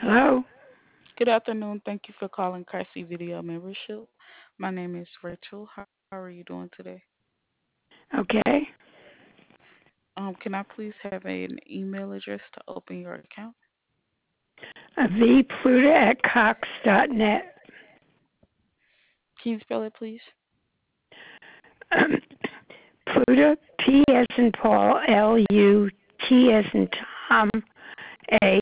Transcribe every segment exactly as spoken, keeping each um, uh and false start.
Hello? Good afternoon. Thank you for calling Chrissy Video Membership. My name is Rachel. How are you doing today? Okay. Um, can I please have an email address to open your account? Uh, vpluta at cox dot net. Can you spell it, please? Um, Pluta, P as in Paul, L U T as in Tom, A.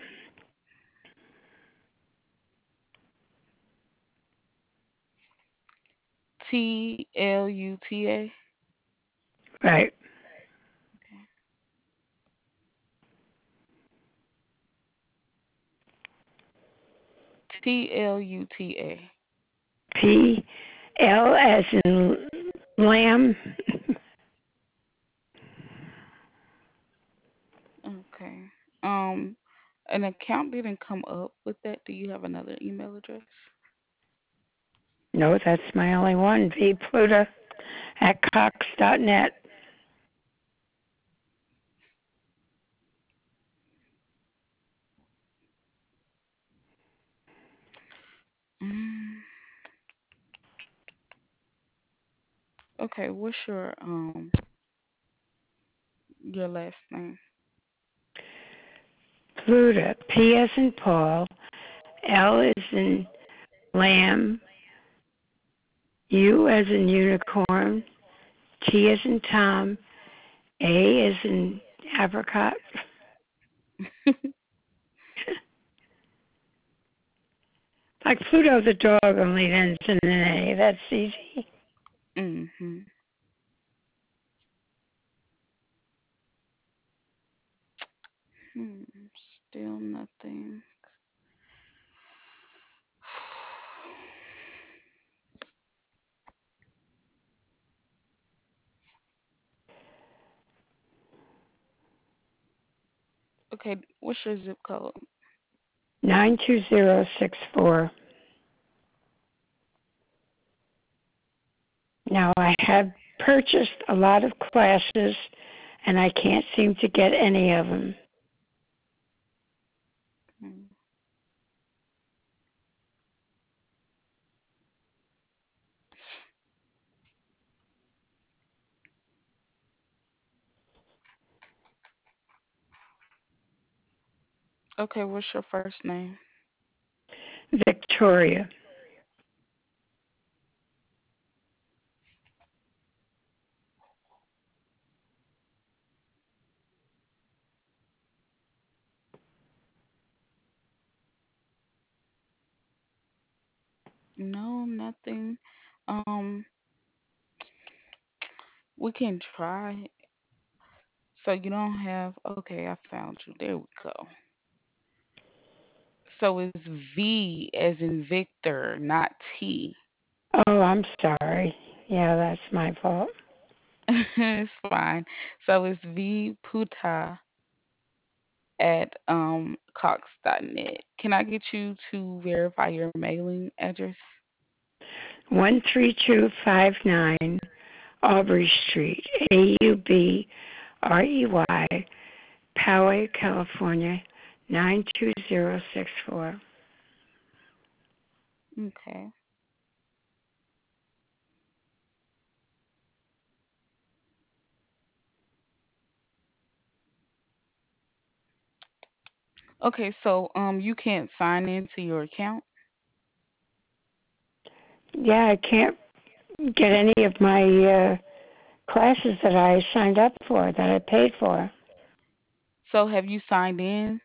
T L U T A. Right. T L U T A. P, L as in lamb. Okay. Um, an account didn't come up with that. Do you have another email address? No, that's my only one. vpluta at cox dot net. Mm, okay. What's your um your last name? Pluta, P as in Paul, L as in lamb, U as in unicorn, T as in Tom, A as in apricot. Like Pluto the dog only ends in an A. That's easy. mhm. Hmm. Still nothing. Okay, what's your zip code? nine two zero six four. Now, I have purchased a lot of classes and I can't seem to get any of them. Mm. Okay, what's your first name? Victoria. No, nothing. Um, we can try. So you don't have. Okay, I found you. There we go. So it's V as in Victor, not T. Oh, I'm sorry. Yeah, that's my fault. It's fine. So it's V Puta at um cox dot net. Can I get you to verify your mailing address? one three two five nine Aubrey Street, A U B R E Y, Poway, California, nine two zero six four. Okay. Okay, so um you can't sign into your account. Yeah, I can't get any of my uh, classes that I signed up for, that I paid for. So have you signed in?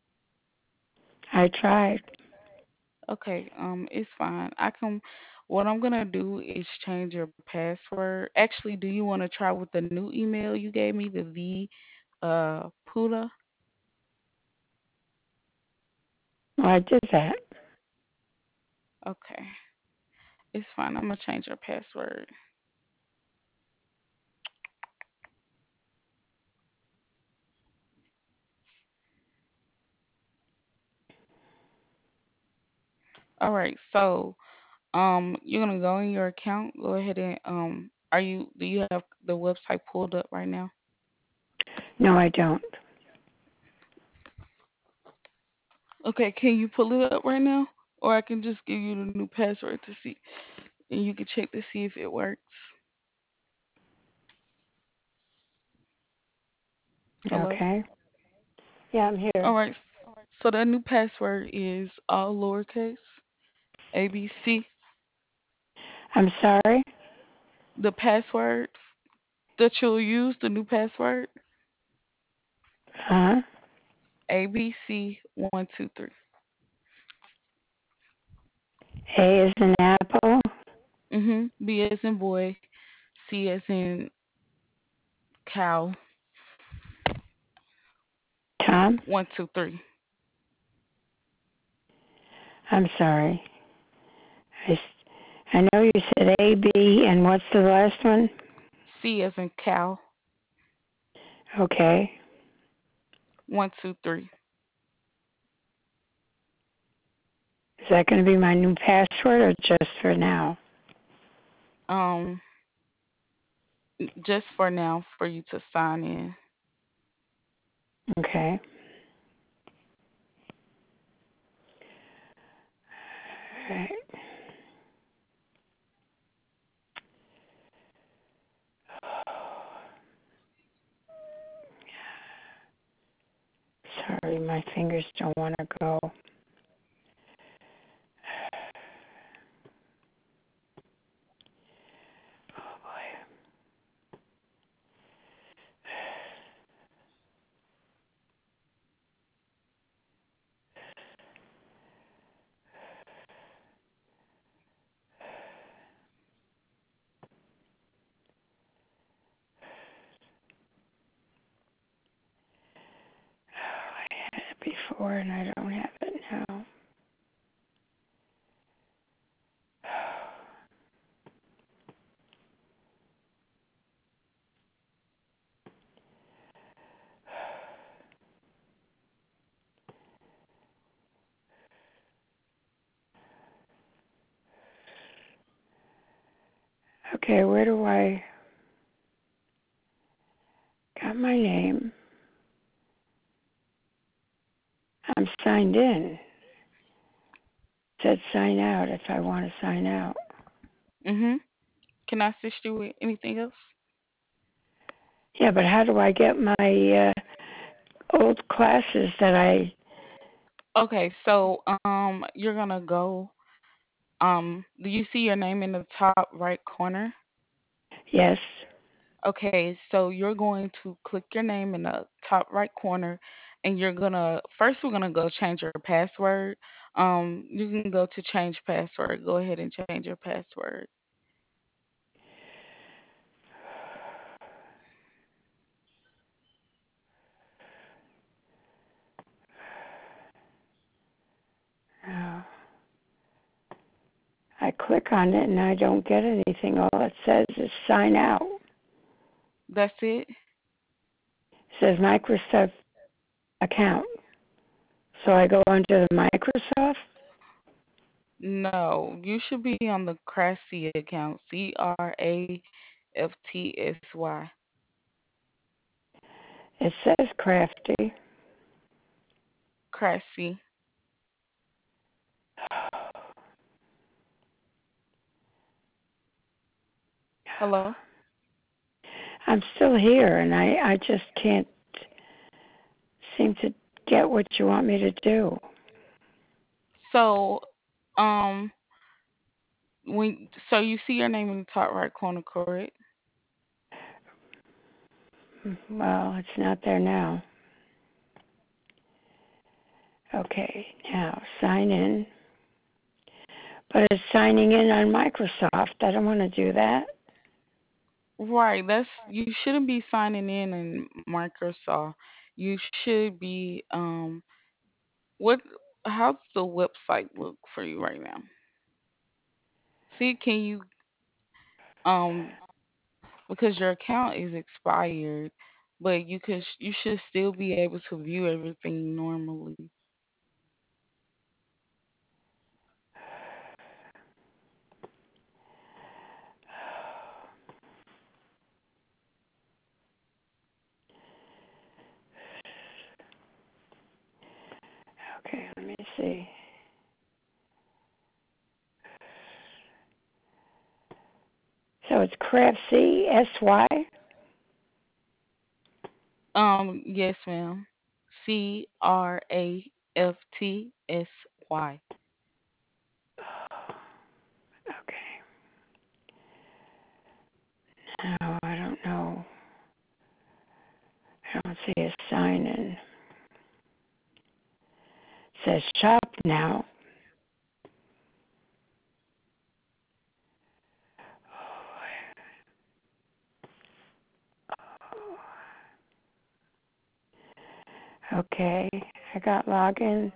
I tried. Okay, um, it's fine. I can. What I'm gonna do is change your password. Actually, do you want to try with the new email you gave me, the V uh Puda? Well, I did that. Okay, it's fine. I'm gonna change your password. All right, so um, you're gonna go in your account. Go ahead and um, are you? Do you have the website pulled up right now? No, I don't. Okay, can you pull it up right now? Or I can just give you the new password to see, and you can check to see if it works. Hello? Okay. Yeah, I'm All here. right. So that new password is all lowercase, A B C. I'm sorry. The password that you'll use, the new password, Huh? A B C one two three. A is an apple. Mhm. B as in boy, C as in cow, Tom. one two three. I'm sorry. I, I know you said A, B, and what's the last one? C as in cow, Okay. one two three. Is that going to be my new password or just for now? Um, just for now, for you to sign in. Okay. All right. Sorry, my fingers don't want to go. Oh boy. Oh, I had it before and I don't have it now. Okay, where do I got my name? I'm signed in. It said sign out if I want to sign out. Mhm. Can I assist you with anything else? Yeah, but how do I get my uh, old classes that I? Okay, so um, you're gonna go. Um, do you see your name in the top right corner? Yes. Okay, so you're going to click your name in the top right corner, and you're gonna first we're gonna go change your password. Um, you can go to change password. Go ahead and change your password. Oh. I click on it and I don't get anything. All it says is sign out. That's it. It says Microsoft account. So I go onto the Microsoft. No, you should be on the Craftsy account. C R A F T S Y. It says Crafty. Craftsy. Hello. I'm still here and I, I just can't seem to get what you want me to do. So, um, when so you see your name in the top right corner, correct? Well, it's not there now. Okay, now sign in. But it's signing in on Microsoft. I don't want to do that. Right. That's you shouldn't be signing in in Microsoft. You should be um what how's the website look for you right now? See, can you um because your account is expired, but you could you should still be able to view everything normally. Okay, let me see. So it's Craftsy, S Y? Um, yes, ma'am. C R A F T S Y. Okay. No, I don't know. I don't see a sign in. It says shop now. Okay, I got login.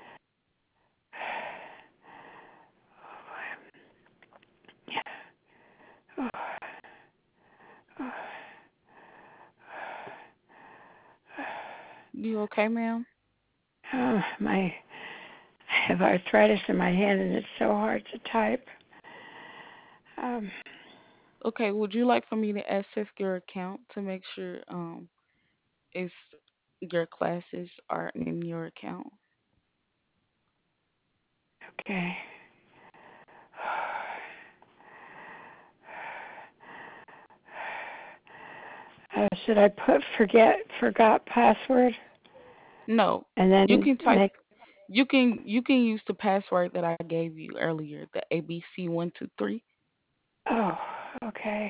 You okay, ma'am? Oh, my, I have arthritis in my hand and it's so hard to type. Um, Okay, would you like for me to access your account to make sure um it's your classes are in your account? okay. Uh, should I put forget forgot password No. and You then can type make? you can you can use the password that I gave you earlier, the A B C one two three. Oh, okay.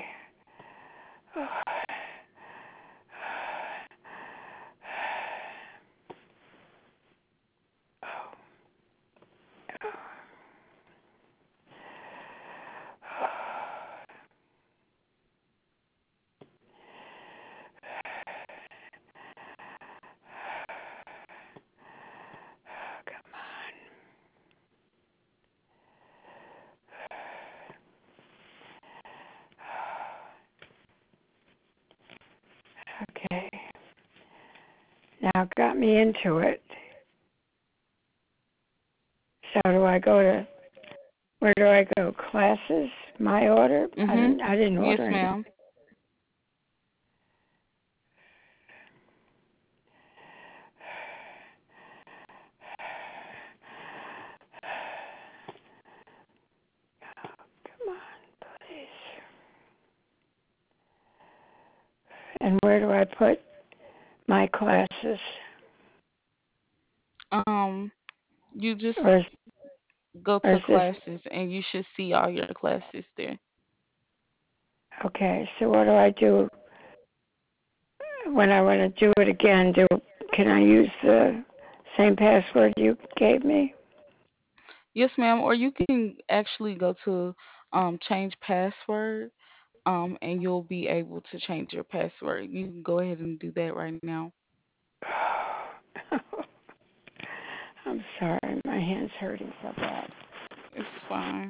Come on. Okay. Now it got me into it. So do I go to, where do I go? Classes? My order? I Mhm. didn't I didn't Yes, order any. ma'am. Come on, please. And where do I put my classes? Um, you just Or is, go or to is this classes and you should see all your classes there. okay? So what do I do when I want to do it again? Do can I use the same password you gave me? Yes, ma'am. Or you can actually go to um change password um and you'll be able to change your password. You can go ahead and do that right now. I'm sorry, my hand's hurting so bad. It's fine.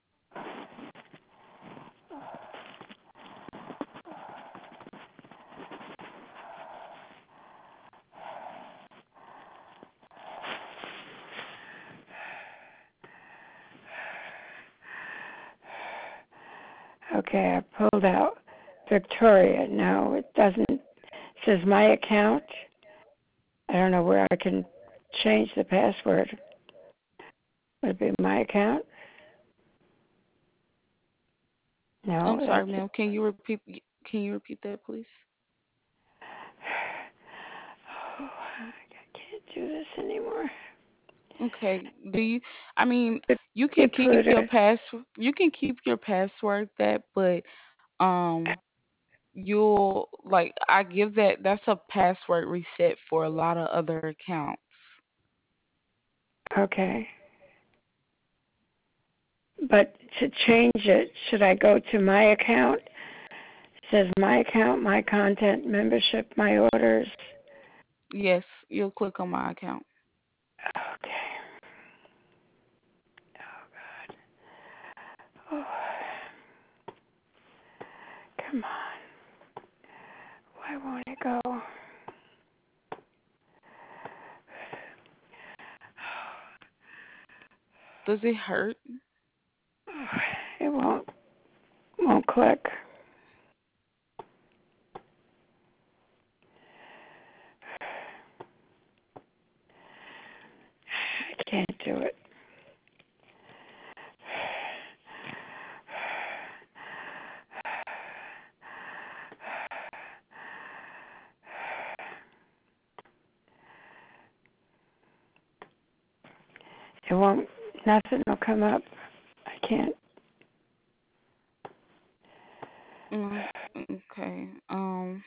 Okay, I pulled out Victoria. No, it doesn't. It says my account. I don't know where I can change the password. Would it be my account? I'm No, sorry, that's it. ma'am. Can you repeat can you repeat that, please? Oh, I can't do this anymore. Okay. Do you I mean, you They can keep put your a, pass you can keep your password that, but um you'll like I give that that's a password reset for a lot of other accounts. okay. But to change it, should I go to my account? It says my account, my content, membership, my orders. Yes, you'll click on my account. Okay. Oh, God. Oh, come on. Why won't it go? Does it hurt? It won't won't click. I can't It won't. Nothing will come up. I can't. Mm, okay. Um.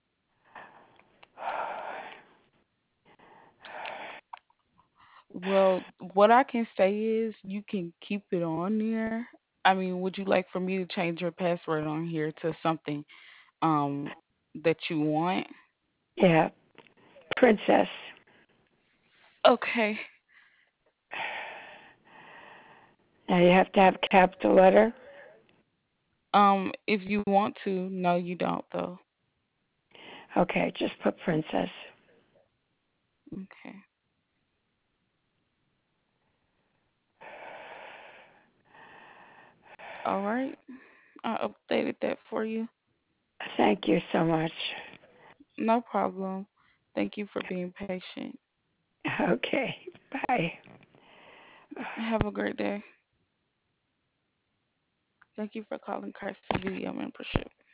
Well, what I can say is you can keep it on there. I mean, would you like for me to change your password on here to something um that you want? Yeah, princess. Okay. Now you have to have capital letter. Um, if you want to, no, you don't though. Okay, just put princess. Okay. All right. I updated that for you. Thank you so much. No problem. Thank you for being patient. Okay, bye. Have a great day. Thank you for calling Crisis Video Membership.